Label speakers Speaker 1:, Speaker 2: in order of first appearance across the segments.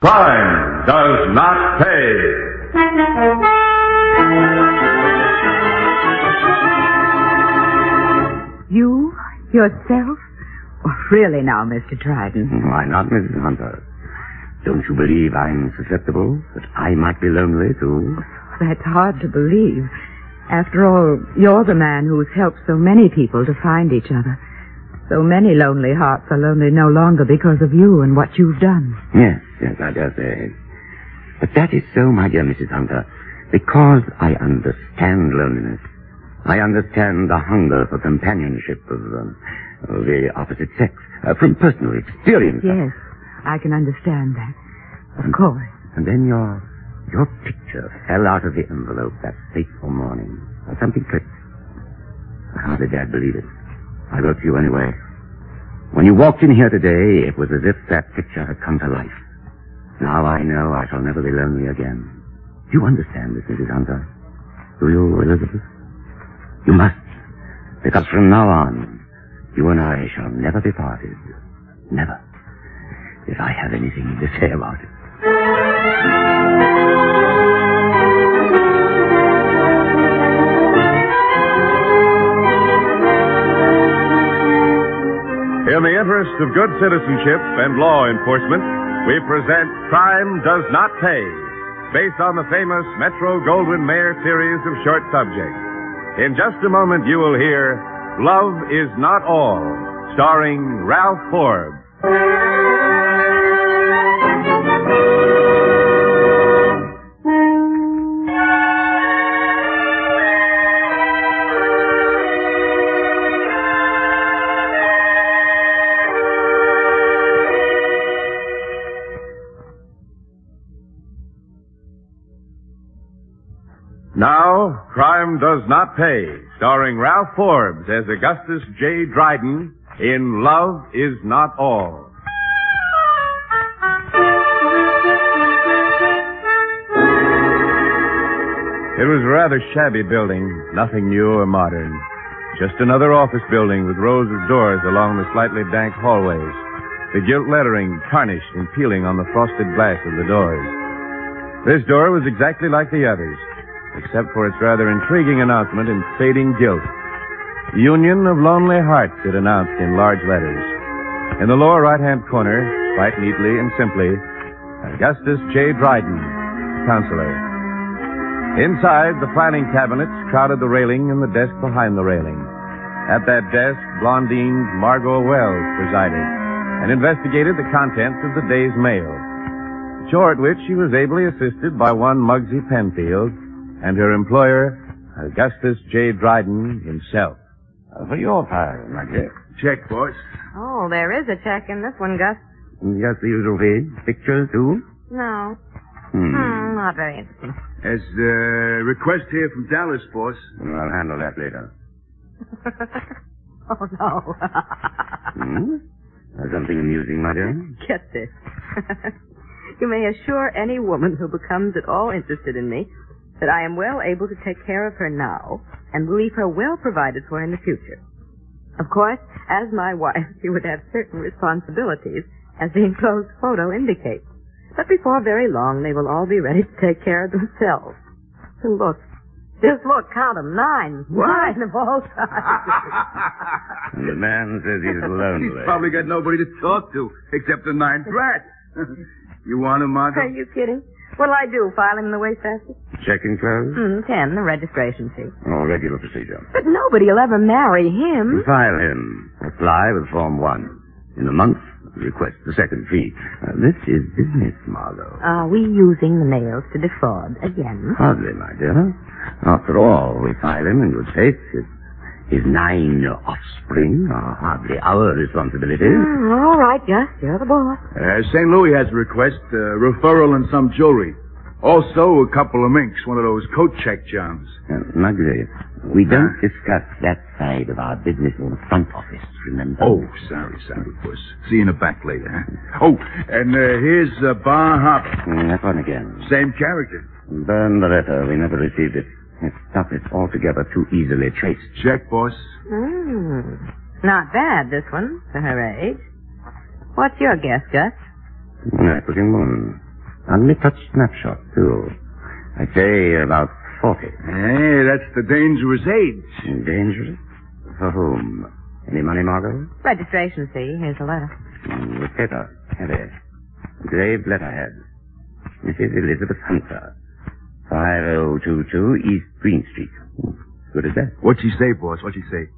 Speaker 1: Crime does not pay.
Speaker 2: You? Yourself? Oh, really now, Mr. Dryden?
Speaker 3: Why not, Mrs. Hunter? Don't you believe I'm susceptible? That I might be lonely, too?
Speaker 2: That's hard to believe. After all, you're the man who's helped so many people to find each other. So many lonely hearts are lonely no longer because of you and what you've done.
Speaker 3: Yes, I dare say. But that is so, my dear Mrs. Hunter, because I understand loneliness. I understand the hunger for companionship of the opposite sex. From personal experience.
Speaker 2: Yes, I can understand that. Of course.
Speaker 3: And then your picture fell out of the envelope that fateful morning. Something clicked. I hardly dared believe it. I wrote to you anyway. When you walked in here today, it was as if that picture had come to life. Now I know I shall never be lonely again. Do you understand this, Mrs. Hunter? Do you, Elizabeth? You must. Because from now on, you and I shall never be parted. Never. If I have anything to say about it.
Speaker 1: In the interest of good citizenship and law enforcement, we present Crime Does Not Pay, based on the famous Metro-Goldwyn-Mayer series of short subjects. In just a moment, you will hear Love Is Not All, starring Ralph Forbes. Now, Crime Does Not Pay, starring Ralph Forbes as Augustus J. Dryden in Love Is Not All. It was a rather shabby building, nothing new or modern. Just another office building with rows of doors along the slightly dank hallways, the gilt lettering tarnished and peeling on the frosted glass of the doors. This door was exactly like the others, except for its rather intriguing announcement in fading gilt. Union of Lonely Hearts, it announced in large letters. In the lower right-hand corner, quite neatly and simply, Augustus J. Dryden, counselor. Inside, the filing cabinets crowded the railing and the desk behind the railing. At that desk, blondined Margot Wells presided and investigated the contents of the day's mail. Short which she was ably assisted by one Muggsy Penfield and her employer, Augustus J. Dryden himself.
Speaker 3: For your file, my dear.
Speaker 4: Check, boss.
Speaker 5: Oh, there is a check in this one, Gus.
Speaker 3: Just the usual fee. Pictures, too?
Speaker 5: No. Not very interesting.
Speaker 4: There's a request here from Dallas, boss.
Speaker 3: I'll handle that later.
Speaker 5: Oh, no.
Speaker 3: Something amusing, my dear?
Speaker 5: Get this. You may assure any woman who becomes at all interested in me that I am well able to take care of her now and will leave her well provided for in the future. Of course, as my wife, she would have certain responsibilities, as the enclosed photo indicates. But before very long, they will all be ready to take care of themselves. And look, just look, count them, 9.
Speaker 4: What?
Speaker 5: 9 of all sizes.
Speaker 3: The man says he's lonely.
Speaker 4: He's probably got nobody to talk to, except the 9th rat. You want him, Margot?
Speaker 5: Are you kidding? What'll I do, file him in the wastebasket?
Speaker 3: Check enclosed?
Speaker 5: 10, the registration fee.
Speaker 3: Oh, regular procedure.
Speaker 5: But nobody will ever marry him.
Speaker 3: File him. Apply with Form 1. In a month, request the second fee. This is business, Margot.
Speaker 5: Are we using the mails to defraud again?
Speaker 3: Hardly, my dear. After all, we file him in good faith. His 9 offspring are hardly our responsibility.
Speaker 5: All right, Gus, you're the boss.
Speaker 4: St. Louis has a request, referral and some jewelry. Also, a couple of minks, one of those coat check jobs.
Speaker 3: Muggsy, we don't discuss that side of our business in the front office, remember?
Speaker 4: Oh, sorry, boss. See you in the back later, huh? Oh, and here's Bar Harbor.
Speaker 3: That one again.
Speaker 4: Same character.
Speaker 3: Burn the letter. We never received it. Its stuff is altogether too easily traced.
Speaker 4: Check, boss.
Speaker 5: Not bad, this one, for her age. What's your guess, Gus?
Speaker 3: I put in 1. And me touch snapshot, too. I'd say about 40.
Speaker 4: Hey, that's the dangerous age.
Speaker 3: Dangerous? For whom? Any money, Margot?
Speaker 5: Registration fee. Here's a letter.
Speaker 3: With paper. Heavy. Engraved letterhead. Mrs. Elizabeth Hunter. 5022 East Green Street. Good as that.
Speaker 4: What'd she say, boss? What'd she say?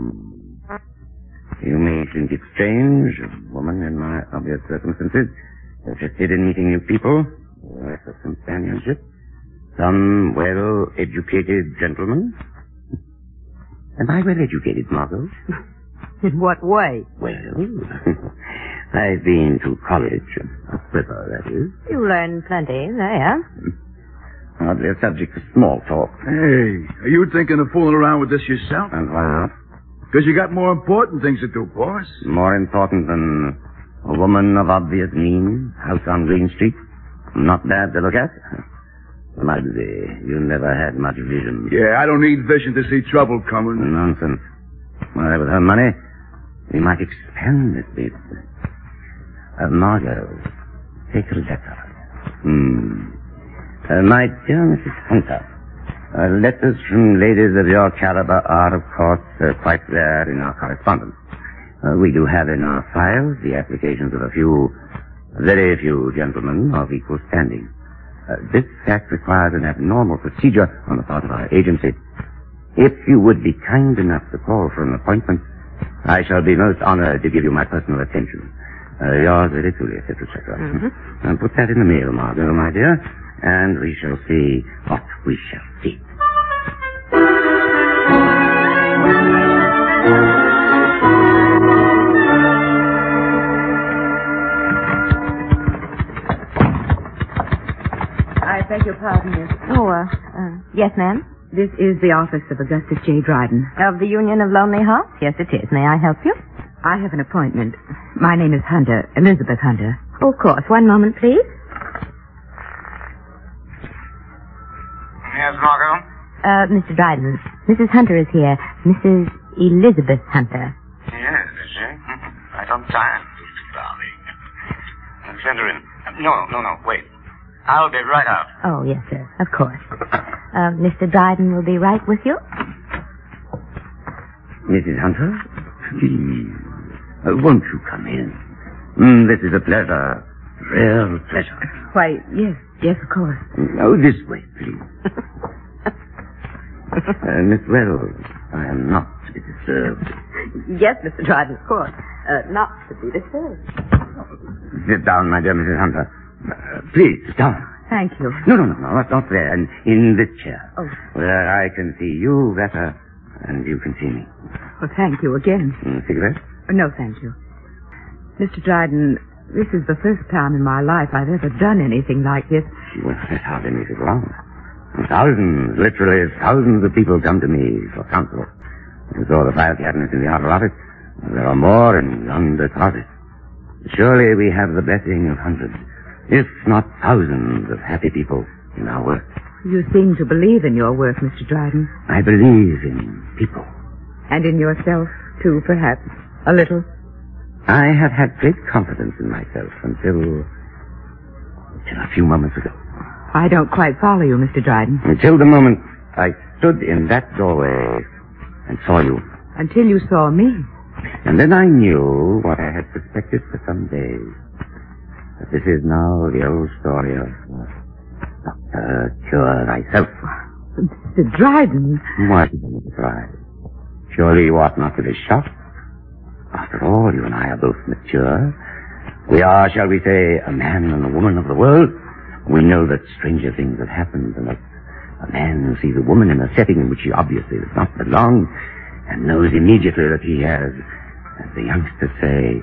Speaker 3: You may think it strange, a woman in my obvious circumstances, interested in meeting new people, worth of companionship, some well-educated gentleman. Am I well-educated, Margot?
Speaker 5: In what way?
Speaker 3: Well, I've been to college, a river, that is.
Speaker 5: You learn plenty there.
Speaker 3: Hardly a subject for small talk.
Speaker 4: Hey, are you thinking of fooling around with this yourself?
Speaker 3: And why not?
Speaker 4: Because you got more important things to do, boss.
Speaker 3: More important than a woman of obvious means, house on Green Street. Not bad to look at. Muggsy, you never had much vision.
Speaker 4: Yeah, I don't need vision to see trouble coming.
Speaker 3: Nonsense. Well, with her money, we might expand this bit. Margot, take a letter. My dear Mrs. Hunter, letters from ladies of your caliber are, of course, quite rare in our correspondence. We do have in our files the applications of very few gentlemen of equal standing. This fact requires an abnormal procedure on the part of our agency. If you would be kind enough to call for an appointment, I shall be most honored to give you my personal attention. Yours very truly, etc., etc. And put that in the mail, Margot, my dear, and we shall see what we shall see.
Speaker 2: I beg your pardon, miss.
Speaker 5: Yes, ma'am?
Speaker 2: This is the office of Augustus J. Dryden.
Speaker 5: Of the Union of Lonely Hearts? Yes, it is. May I help you?
Speaker 2: I have an appointment. My name is Hunter, Elizabeth Hunter.
Speaker 5: Oh, of course. One moment, please.
Speaker 3: Yes, Margot?
Speaker 5: Mr. Dryden, Mrs. Hunter is here. Mrs. Elizabeth Hunter.
Speaker 3: Yes, is she? Right on time, darling. Send her in. No, wait. I'll be right out.
Speaker 5: Oh, yes, sir. Of course. Mr. Dryden will be right with you.
Speaker 3: Mrs. Hunter? Please. Won't you come in? This is a pleasure. Real pleasure.
Speaker 2: Why, yes, of course.
Speaker 3: Oh, this way, please. Miss Wells, I am not to be disturbed.
Speaker 5: Yes, Mr. Dryden, of course. Not to be disturbed.
Speaker 3: Sit down, my dear Mrs. Hunter. Please, sit down.
Speaker 2: Thank you.
Speaker 3: No, not there. In this chair.
Speaker 2: Oh.
Speaker 3: Where I can see you better, and you can see me.
Speaker 2: Well, thank you again.
Speaker 3: Cigarette?
Speaker 2: No, thank you. Mr. Dryden, this is the first time in my life I've ever done anything like this.
Speaker 3: Well, that hardly makes it wrong. Thousands, literally thousands of people come to me for counsel. You saw the file cabinets in the outer office. There are more in yonder closet. Surely we have the blessing of hundreds, if not thousands, of happy people in our work.
Speaker 2: You seem to believe in your work, Mr. Dryden.
Speaker 3: I believe in people.
Speaker 2: And in yourself, too, perhaps. A little.
Speaker 3: I have had great confidence in myself until a few moments ago.
Speaker 2: I don't quite follow you, Mr. Dryden.
Speaker 3: Until the moment I stood in that doorway and saw you.
Speaker 2: Until you saw me.
Speaker 3: And then I knew what I had suspected for some days. That this is now the old story of Dr. Cure thyself.
Speaker 2: Mr. Dryden.
Speaker 3: Why should you be surprised? Surely you ought not to be shocked. After all, you and I are both mature. We are, shall we say, a man and a woman of the world. We know that stranger things have happened, and that a man sees a woman in a setting in which he obviously does not belong, and knows immediately that he has, as the youngsters say,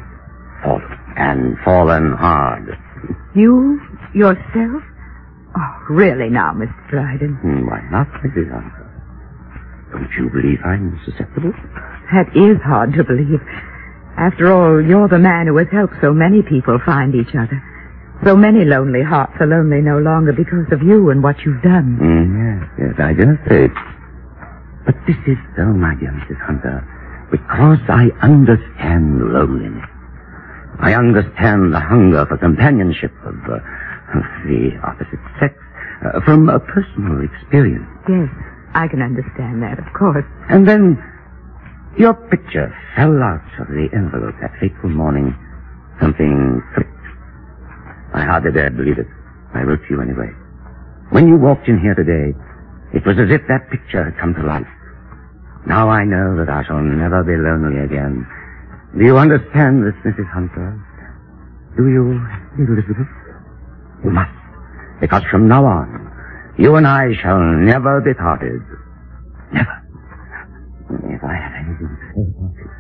Speaker 3: fallen hard.
Speaker 2: You? Yourself? Oh, really now, Mr. Dryden.
Speaker 3: Why not, Mrs. Hunter? Don't you believe I'm susceptible?
Speaker 2: That is hard to believe. After all, you're the man who has helped so many people find each other. So many lonely hearts are lonely no longer because of you and what you've done.
Speaker 3: Yes, I dare say. But this is so, my dear Mrs. Hunter, because I understand loneliness. I understand the hunger for companionship, of The opposite sex. From a personal experience.
Speaker 2: Yes, I can understand that, of course.
Speaker 3: And then your picture fell out of the envelope that fateful morning. Something clicked. I hardly dared believe it. I wrote to you anyway. When you walked in here today, it was as if that picture had come to life. Now I know that I shall never be lonely again. Do you understand this, Mrs. Hunter? Do you, Elizabeth? You must. Because from now on, you and I shall never be parted. Never. If I have anything to say about it.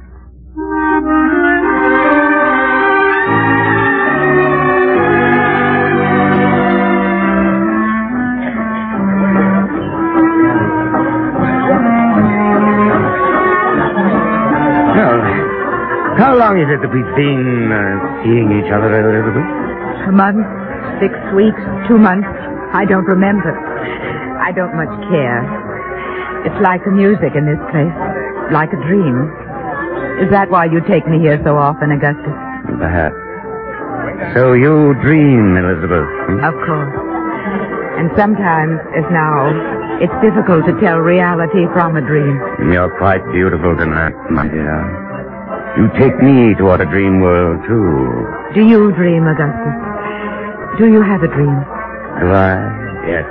Speaker 3: How long is it that we've been seeing each other, Elizabeth?
Speaker 2: A month, 6 weeks, 2 months. I don't remember. I don't much care. It's like the music in this place. Like a dream. Is that why you take me here so often, Augustus?
Speaker 3: Perhaps. So you dream, Elizabeth?
Speaker 2: Of course. And sometimes, as now, it's difficult to tell reality from a dream.
Speaker 3: You're quite beautiful tonight, my dear. You take me toward a dream world, too.
Speaker 2: Do you dream, Augustus? Do you have a dream?
Speaker 3: Do I? Yes.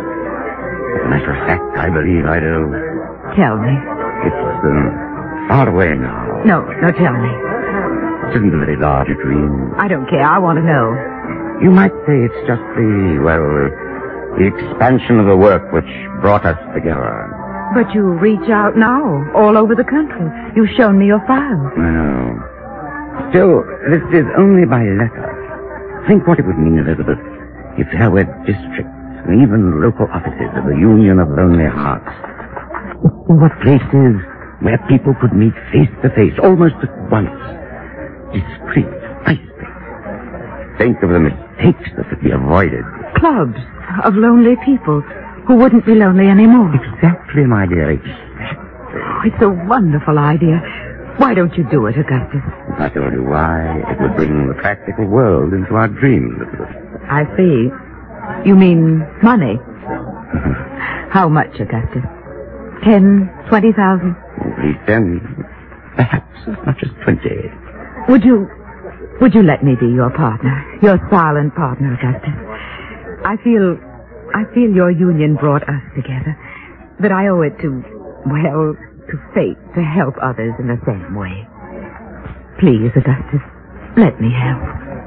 Speaker 3: As a matter of fact, I believe I do.
Speaker 2: Tell me.
Speaker 3: It's far away now.
Speaker 2: No, tell me.
Speaker 3: It isn't a very large dream.
Speaker 2: I don't care. I want to know.
Speaker 3: You might say it's just the expansion of the work which brought us together.
Speaker 2: But you reach out now, all over the country. You've shown me your files.
Speaker 3: I know. Still, this is only by letter. Think what it would mean, Elizabeth, if there were districts and even local offices of the Union of Lonely Hearts. There were places where people could meet face to face, almost at once. Discreet, nice places. Think of the mistakes that could be avoided.
Speaker 2: Clubs of lonely people who wouldn't be lonely anymore.
Speaker 3: Exactly, my dear, exactly.
Speaker 2: Oh, it's a wonderful idea. Why don't you do it, Augustus?
Speaker 3: If I told you why, it would bring the practical world into our dreams, Elizabeth.
Speaker 2: I see. You mean money? How much, Augustus? 10, 20,000?
Speaker 3: At least 10. Perhaps as much as 20.
Speaker 2: Would you let me be your partner? Your silent partner, Augustus? I feel your union brought us together. That I owe it to fate to help others in the same way. Please, Augustus, let me help.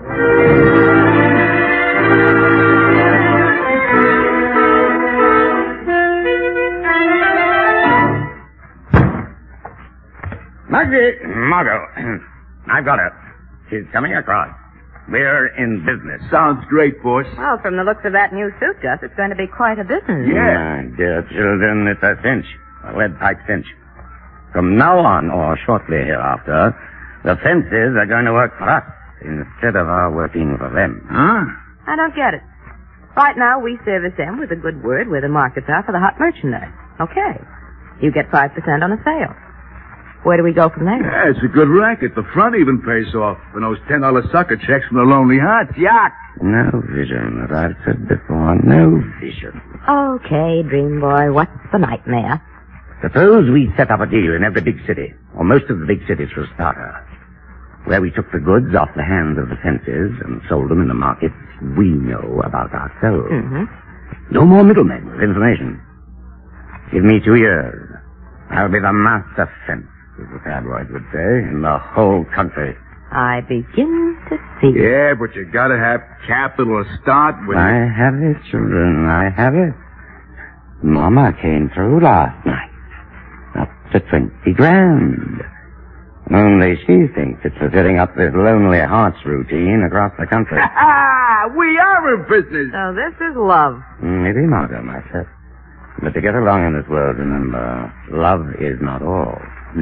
Speaker 3: Margot, I've got her. She's coming across. We're in business.
Speaker 4: Sounds great, boss.
Speaker 5: Well, from the looks of that new suit, Gus, it's going to be quite a business.
Speaker 4: Yeah.
Speaker 3: My dear children, it's a cinch. A lead pipe cinch. From now on, or shortly hereafter, the fences are going to work for us instead of our working for them.
Speaker 4: Huh?
Speaker 5: I don't get it. Right now, we service them with a good word where the markets are for the hot merchandise. Okay. You get 5% on a sale. Where do we go from there?
Speaker 4: Yeah, it's a good racket. The front even pays off. And those $10 sucker checks from the Lonely Hearts. Yuck!
Speaker 3: No vision, as I've said before. No vision.
Speaker 5: Okay, dream boy, what's the nightmare?
Speaker 3: Suppose we set up a deal in every big city, or most of the big cities for a starter, where we took the goods off the hands of the fences and sold them in the markets we know about ourselves.
Speaker 5: Mm-hmm.
Speaker 3: No more middlemen with information. Give me 2 years. I'll be the master fence, as the tabloids would say, in the whole country.
Speaker 5: I begin to see.
Speaker 4: Yeah, but you gotta have capital to start with.
Speaker 3: I have it, children. I have it. Mama came through last night. Up to 20 grand. Only she thinks it's for setting up this Lonely Hearts routine across the country.
Speaker 4: We are in business.
Speaker 5: So this is love.
Speaker 3: Maybe Margot, my pet. But to get along in this world, remember, love is not all.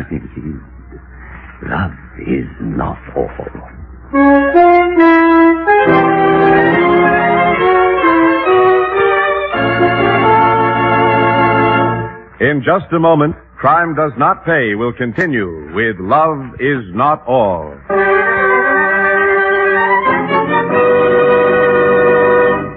Speaker 3: Love is not all.
Speaker 1: In just a moment, Crime Does Not Pay will continue with Love Is Not All.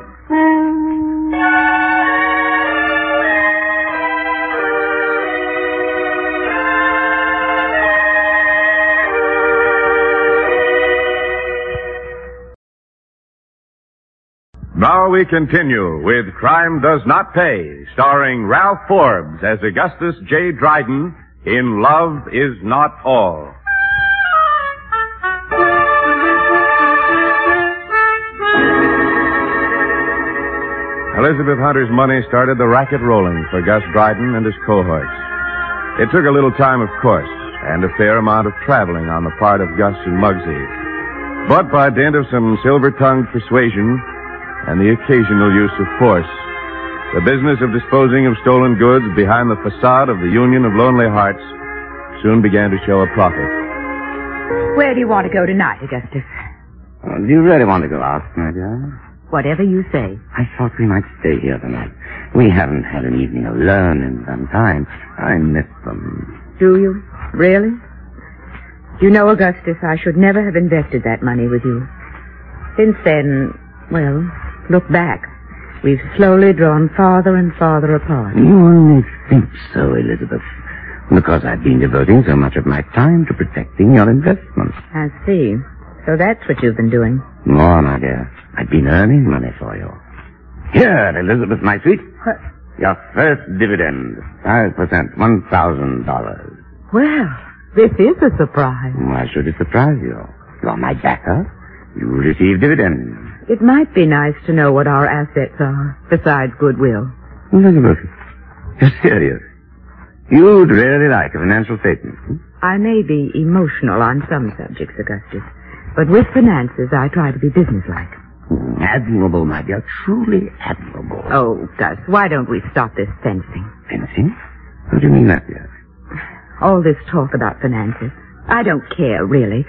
Speaker 1: Now we continue with Crime Does Not Pay, starring Ralph Forbes as Augustus J. Dryden in Love Is Not All. Elizabeth Hunter's money started the racket rolling for Gus Dryden and his cohorts. It took a little time, of course, and a fair amount of traveling on the part of Gus and Muggsy. But by dint of some silver-tongued persuasion and the occasional use of force, the business of disposing of stolen goods behind the facade of the Union of Lonely Hearts soon began to show a profit.
Speaker 2: Where do you want to go tonight, Augustus?
Speaker 3: Do you really want to go out, my dear?
Speaker 2: Whatever you say.
Speaker 3: I thought we might stay here tonight. We haven't had an evening alone in some time. I miss them.
Speaker 2: Do you? Really? You know, Augustus, I should never have invested that money with you. Since then, well, look back. We've slowly drawn farther and farther apart.
Speaker 3: You only think so, Elizabeth, because I've been devoting so much of my time to protecting your investments.
Speaker 2: I see. So that's what you've been doing.
Speaker 3: More, my dear. I've been earning money for you. Here, Elizabeth, my sweet.
Speaker 2: What?
Speaker 3: Your first dividend. 5%. $1,000.
Speaker 2: Well, this is a surprise.
Speaker 3: Why should it surprise you? You're my backer. You receive dividends.
Speaker 2: It might be nice to know what our assets are, besides goodwill.
Speaker 3: Elizabeth, you're serious. You'd really like a financial statement.
Speaker 2: I may be emotional on some subjects, Augustus, but with finances, I try to be businesslike.
Speaker 3: Admirable, my dear. Truly admirable.
Speaker 2: Oh, Gus, why don't we stop this fencing?
Speaker 3: Fencing? What do you mean that, dear?
Speaker 2: All this talk about finances. I don't care, really.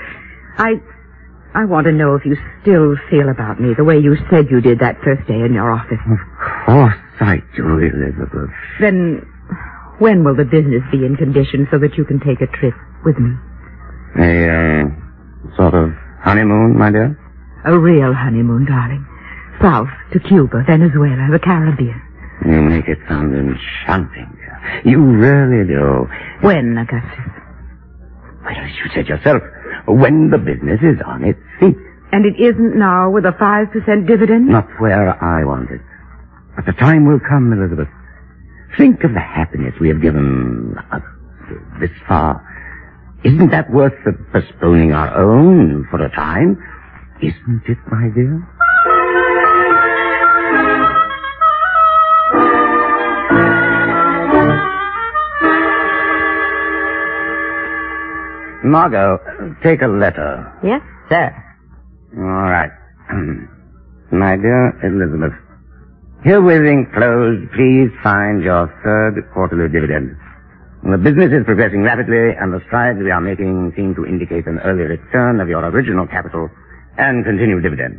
Speaker 2: I want to know if you still feel about me the way you said you did that first day in your office.
Speaker 3: Of course I do, Elizabeth.
Speaker 2: Then when will the business be in condition so that you can take a trip with me?
Speaker 3: A, sort of honeymoon, my dear?
Speaker 2: A real honeymoon, darling. South to Cuba, Venezuela, the Caribbean.
Speaker 3: You make it sound enchanting, dear. You really do.
Speaker 2: When, Augustus?
Speaker 3: Well, as you said yourself, when the business is on its feet.
Speaker 2: And it isn't now with a 5% dividend?
Speaker 3: Not where I want it. But the time will come, Elizabeth. Think of the happiness we have given this far. Isn't that worth postponing our own for a time? Isn't it, my dear? Margot, take a letter.
Speaker 5: Yes, sir.
Speaker 3: All right. My dear Elizabeth, herewith enclosed, please find your third quarterly dividend. The business is progressing rapidly, and the strides we are making seem to indicate an early return of your original capital and continued dividend.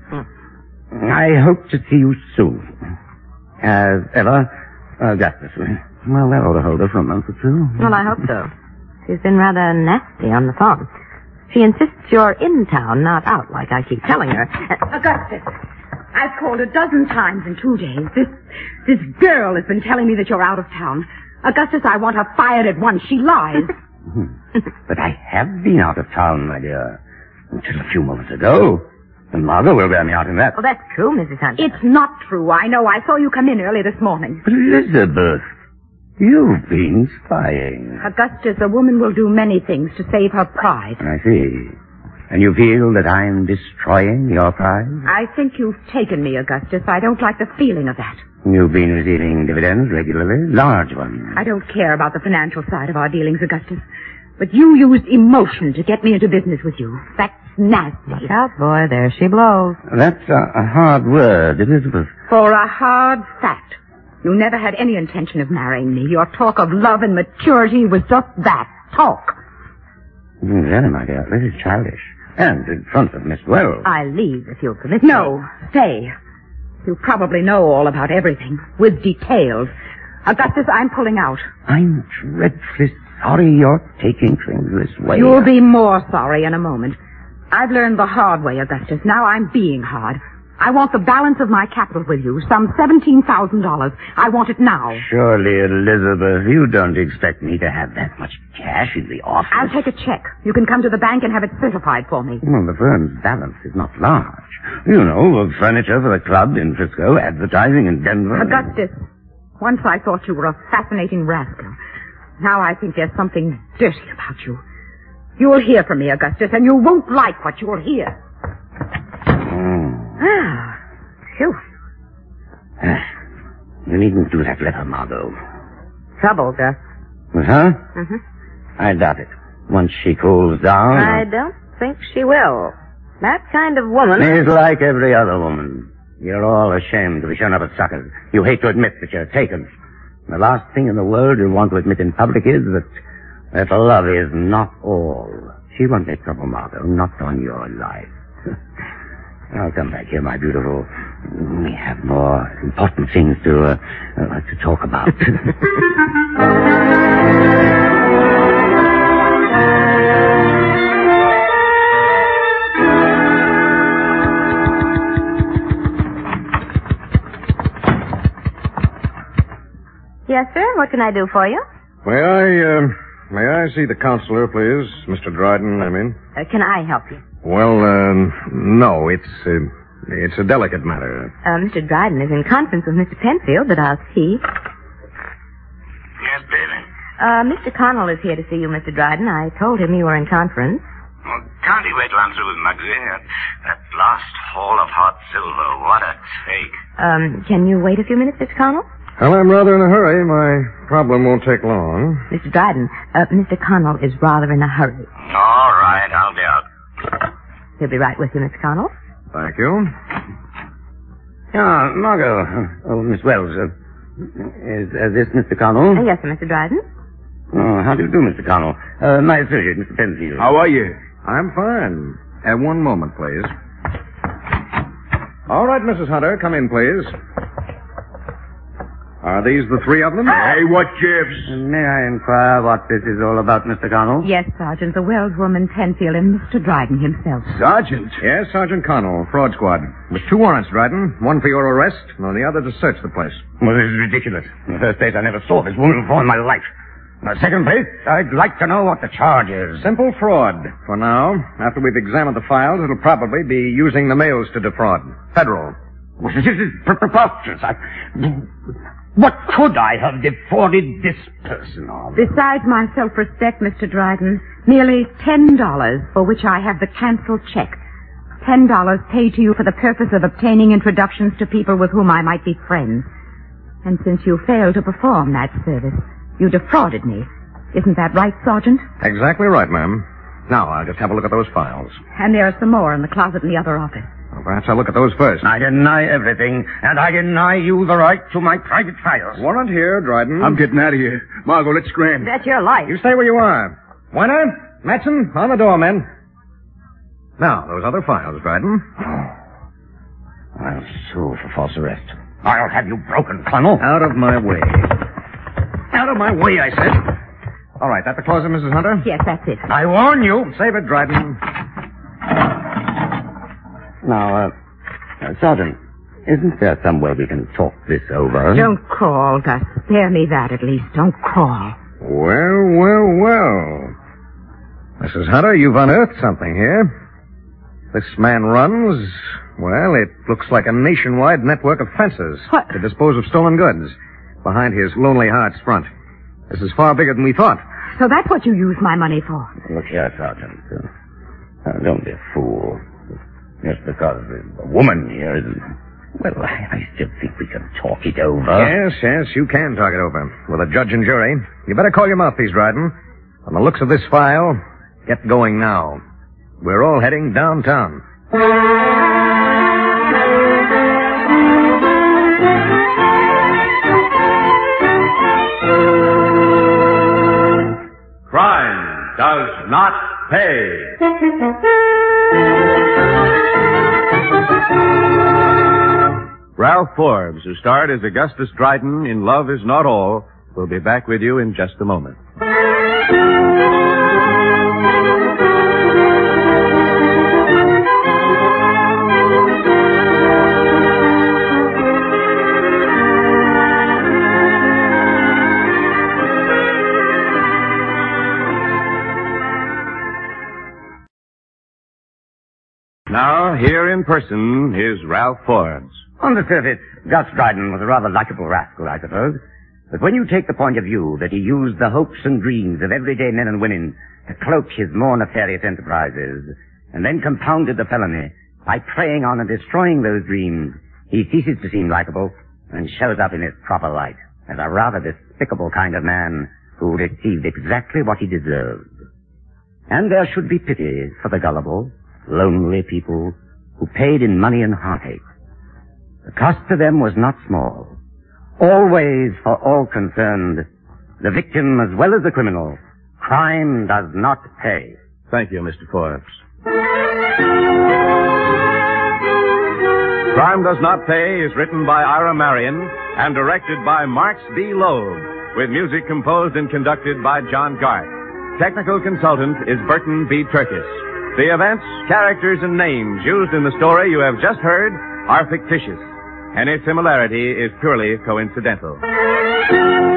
Speaker 3: I hope to see you soon. As ever, Augustus. Well, that ought to hold her for a month or two.
Speaker 5: Well, I hope so. She's been rather nasty on the phone. She insists you're in town, not out, like I keep telling her.
Speaker 2: Augustus, I've called 12 times in 2 days. This girl has been telling me that you're out of town. Augustus, I want her fired at once. She lies.
Speaker 3: But I have been out of town, my dear. Until a few moments ago. And Margot will bear me out in that.
Speaker 5: Well, that's true, Mrs. Hunter.
Speaker 2: It's not true. I know. I saw you come in early this morning.
Speaker 3: But Elizabeth, you've been spying.
Speaker 2: Augustus, a woman will do many things to save her pride.
Speaker 3: I see. And you feel that I'm destroying your pride?
Speaker 2: I think you've taken me, Augustus. I don't like the feeling of that.
Speaker 3: You've been receiving dividends regularly, large ones.
Speaker 2: I don't care about the financial side of our dealings, Augustus. But you used emotion to get me into business with you. That's nasty.
Speaker 5: Look out, boy. There she blows.
Speaker 3: That's a hard word, Elizabeth.
Speaker 2: For a hard fact. You never had any intention of marrying me. Your talk of love and maturity was just that. Talk.
Speaker 3: Really, my dear, this is childish. And in front of Miss Wells.
Speaker 5: I leave, if you'll permit me.
Speaker 2: No, stay. You probably know all about everything, with details. Augustus, I'm pulling out.
Speaker 3: I'm dreadfully sorry you're taking things this way.
Speaker 2: You'll be more sorry in a moment. I've learned the hard way, Augustus. Now I'm being hard. I want the balance of my capital with you, some $17,000. I want it now.
Speaker 3: Surely, Elizabeth, you don't expect me to have that much cash in the office.
Speaker 2: I'll take a check. You can come to the bank and have it certified for me.
Speaker 3: Well, the firm's balance is not large. You know, the furniture for the club in Frisco, advertising in Denver.
Speaker 2: Augustus, once I thought you were a fascinating rascal. Now I think there's something dirty about you. You'll hear from me, Augustus, and you won't like what you'll hear. Ah, phew.
Speaker 3: You needn't do that letter, Margot.
Speaker 5: Trouble, Gus.
Speaker 3: Huh?
Speaker 5: Mm-hmm.
Speaker 3: I doubt it. Once she cools down...
Speaker 5: I don't think she will. That kind of woman...
Speaker 3: Is like every other woman. You're all ashamed to be shown up as suckers. You hate to admit that you're taken. The last thing in the world you want to admit in public is that love is not all. She won't make trouble, Margot. Not on your life. I'll come back here, my beautiful. We have more important things to talk about.
Speaker 5: Yes, sir. What can I do for you?
Speaker 6: May I see the counselor, please? Mr. Dryden, I mean.
Speaker 5: Can I help you?
Speaker 6: Well, no, it's a delicate matter.
Speaker 5: Mr. Dryden is in conference with Mr. Penfield, but I'll see.
Speaker 3: Yes, baby.
Speaker 5: Mr. Connell is here to see you, Mr. Dryden. I told him you were in conference.
Speaker 3: Well, can't he wait till I'm through with Muggsy? That last haul of hot silver, what a take.
Speaker 5: Can you wait a few minutes, Mr. Connell?
Speaker 6: Well, I'm rather in a hurry. My problem won't take long.
Speaker 5: Mr. Dryden, Mr. Connell is rather in a hurry.
Speaker 3: All right, I'll be out.
Speaker 5: He'll be right with you, Mr. Connell.
Speaker 6: Thank you.
Speaker 3: Margot. Miss Wells. Is this Mr. Connell?
Speaker 5: Yes, sir, Mr. Dryden.
Speaker 3: Oh, how do you do, Mr. Connell? My associate, Mr. Penfield.
Speaker 4: How are you?
Speaker 6: I'm fine. One moment, please. All right, Mrs. Hunter, come in, please. Are these the three of them?
Speaker 4: Hey, what gives?
Speaker 3: May I inquire what this is all about, Mr. Connell?
Speaker 2: Yes, Sergeant, the Wells woman, Penfield, and Mr. Dryden himself.
Speaker 4: Sergeant?
Speaker 6: Yes, Sergeant Connell, fraud squad. With 2 warrants, Dryden. One for your arrest, and the other to search the place.
Speaker 3: Well, this is ridiculous. In the first place, I never saw this woman before in my life. In the second place, I'd like to know what the charge is.
Speaker 6: Simple fraud. For now, after we've examined the files, it'll probably be using the mails to defraud. Federal.
Speaker 3: Well, this is preposterous. What could I have defrauded this person of?
Speaker 2: Besides my self-respect, Mr. Dryden, merely $10 for which I have the canceled check. $10 paid to you for the purpose of obtaining introductions to people with whom I might be friends. And since you failed to perform that service, you defrauded me. Isn't that right, Sergeant?
Speaker 6: Exactly right, ma'am. Now, I'll just have a look at those files.
Speaker 2: And there are some more in the closet in the other office.
Speaker 6: Well, perhaps I'll look at those first.
Speaker 3: I deny everything, and I deny you the right to my private files.
Speaker 6: Warrant here, Dryden.
Speaker 4: I'm getting out of here. Margot, let's scram.
Speaker 5: That's your life.
Speaker 6: You stay where you are. Weiner, Matson, on the door, men. Now, those other files, Dryden.
Speaker 3: I'll sue for false arrest. I'll have you broken, Connell.
Speaker 6: Out of my way. Out of my way, I said. All right, that the closet, Mrs. Hunter?
Speaker 2: Yes, that's it.
Speaker 3: I warn you.
Speaker 6: Save it, Dryden.
Speaker 3: Now, Sergeant, isn't there some way we can talk this over?
Speaker 2: Don't crawl, Gus. Spare me that, at least. Don't crawl.
Speaker 6: Well. Mrs. Hunter, you've unearthed something here. This man runs, well, it looks like a nationwide network of fences.
Speaker 2: What?
Speaker 6: To dispose of stolen goods behind his Lonely Hearts front. This is far bigger than we thought.
Speaker 2: So that's what you use my money for.
Speaker 3: Look here, Sergeant. Don't be a fool. Just because the woman here isn't... Well, I still think we can talk it over.
Speaker 6: Yes, you can talk it over. With a judge and jury. You better call your mouthpiece, Dryden. On the looks of this file, get going now. We're all heading downtown.
Speaker 1: Crime does not pay. Ralph Forbes, who starred as Augustus Dryden in Love Is Not All, will be back with you in just a moment. here in person is Ralph Forbes.
Speaker 3: On the surface, Gus Dryden was a rather likable rascal, I suppose. But when you take the point of view that he used the hopes and dreams of everyday men and women to cloak his more nefarious enterprises, and then compounded the felony by preying on and destroying those dreams, he ceases to seem likable and shows up in his proper light as a rather despicable kind of man who received exactly what he deserved. And there should be pity for the gullible, lonely people who paid in money and heartache. The cost to them was not small. Always, for all concerned, the victim as well as the criminal, crime does not pay.
Speaker 1: Thank you, Mr. Forbes. Crime Does Not Pay is written by Ira Marion and directed by Marks B. Loeb, with music composed and conducted by John Garth. Technical consultant is Burton B. Turkis. The events, characters, and names used in the story you have just heard are fictitious. Any similarity is purely coincidental.